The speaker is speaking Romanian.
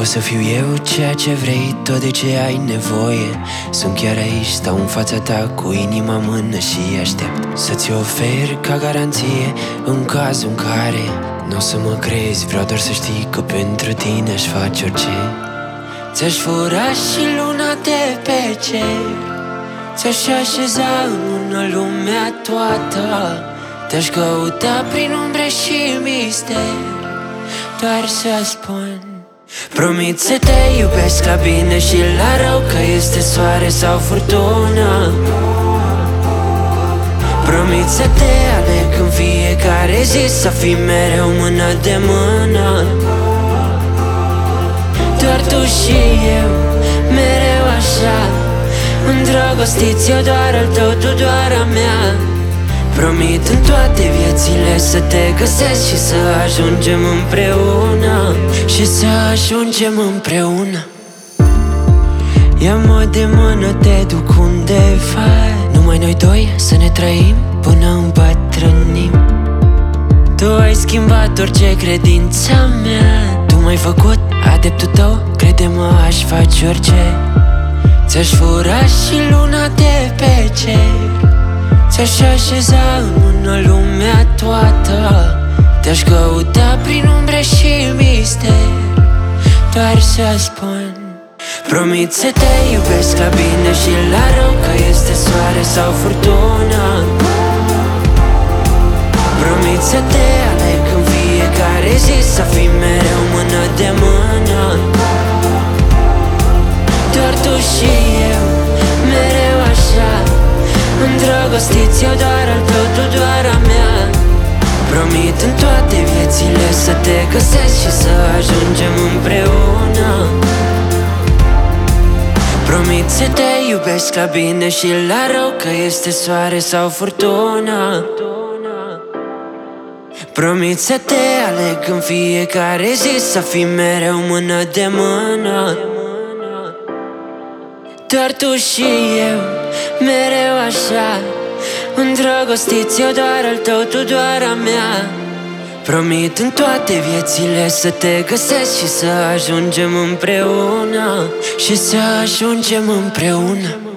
să fiu eu ceea ce vrei, tot de ce ai nevoie. Sunt chiar aici, stau în fața ta cu inima în mână și aștept să-ți ofer ca garanție în cazul în care n-o să mă crezi. Vreau doar să știi că pentru tine aș face orice. Ți-aș fura și luna de pe cer, ți-aș așeza în lumea toată, te-aș căuta prin umbre și misteri, doar să spun: promit să te iubesc la bine și la rău, că este soare sau furtună. Promit să te aleg în fiecare zi, să fii mereu mână de mână. Doar tu și eu, mereu așa, îndrăgostiți, eu doar al tău, tu doar a mea. Promit în toate viețile să te găsesc și să ajungem împreună, și să ajungem împreună. Ia-mă de mână, te duc undeva, numai noi doi să ne trăim până îmbătrânim. Tu ai schimbat orice credința mea, tu m-ai făcut adeptul tău, crede-mă, aș face orice. Ți-aș fura și luna de pe cer, ți-aș așeza în lumea toată, te-aș căuta prin umbre și misteri, doar să spun: promit să te iubesc la bine și la rău, că este soare sau furtună. Promit să te aleg în fiecare zi, să fii mereu mână de mână. Doar tu și eu, mereu așa, îndrăgostiți, eu doar al tău, tu doar a mea. Promit în toate viețile să te găsesc și să ajungem împreună. Promit să te iubesc la bine și la rău, că este soare sau furtună. Promit să te aleg în fiecare zi, să fii mereu mână de mână. Doar tu și eu, mereu așa, îndrăgostiți, eu doar al tău, tu doar a mea. Promit în toate viețile să te găsesc și să ajungem împreună, și să ajungem împreună.